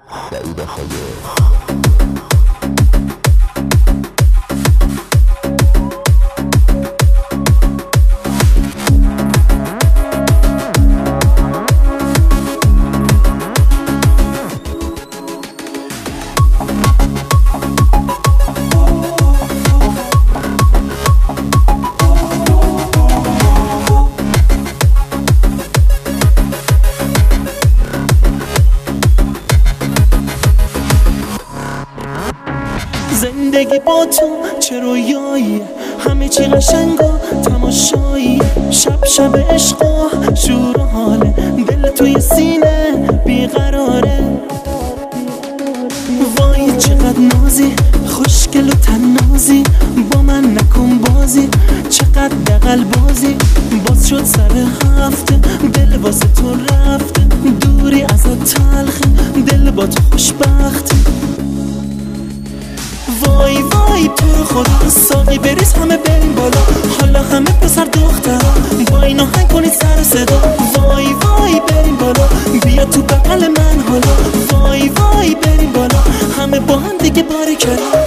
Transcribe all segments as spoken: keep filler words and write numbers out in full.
سعید خایر. زندگی با تو چه رویایی، همه چی قشنگ و تماشایی، شب شب عشق و شور و حاله، دل توی سینه بیقراره. وای چقدر نازی، خوشگل و تنازی، با من نکن بازی، چقدر دقل بازی. باز شد سر هفته، دل واسه تو رفته، دوری ازت تلخه، دل با تو خوشبخته. وای وای تو رو خدا، ساقی بریز همه بریم بالا، حالا همه پسر دختر با این آهنگ کنید سر صدا. وای وای بریم بالا، بیا تو بغل من حالا، وای وای بریم بالا، همه با هم دیگه باریکلا.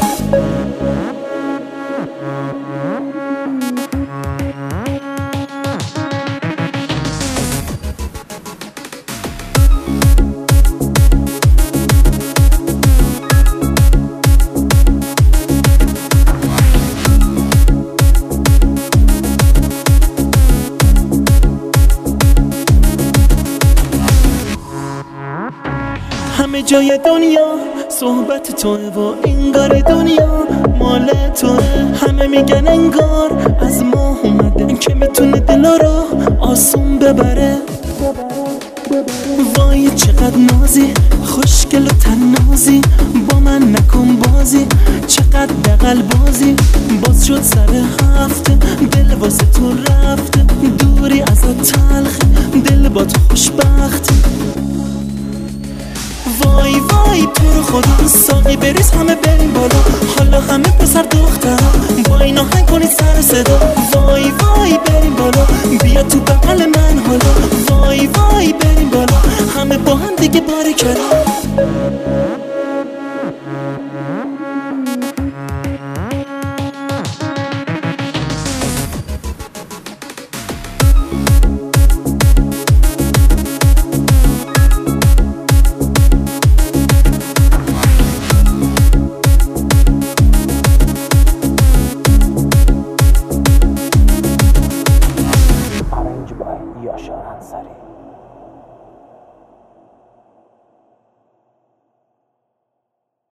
همه جای دنیا صحبت توه و انگار دنیا مال توه. همه میگن انگار از ما اومده که میتونه دلا رو آسون ببره. وای چقدر نازی، خوشگل و تنازی، با من نکن بازی، چقدر دقل بازی. باز شد سر هفته، دل واسه تو رفته، دوری ازت تلخه، دل با تو خوشبخته. وای وای تو رو خدا، ساقی بریز همه بریم بالا، حالا همه پسر دختر با این آهنگ کنید سر صدا. وای وای بریم بالا، بیا تو بغل من حالا، وای وای بریم بالا، همه با هم دیگه باریکلا.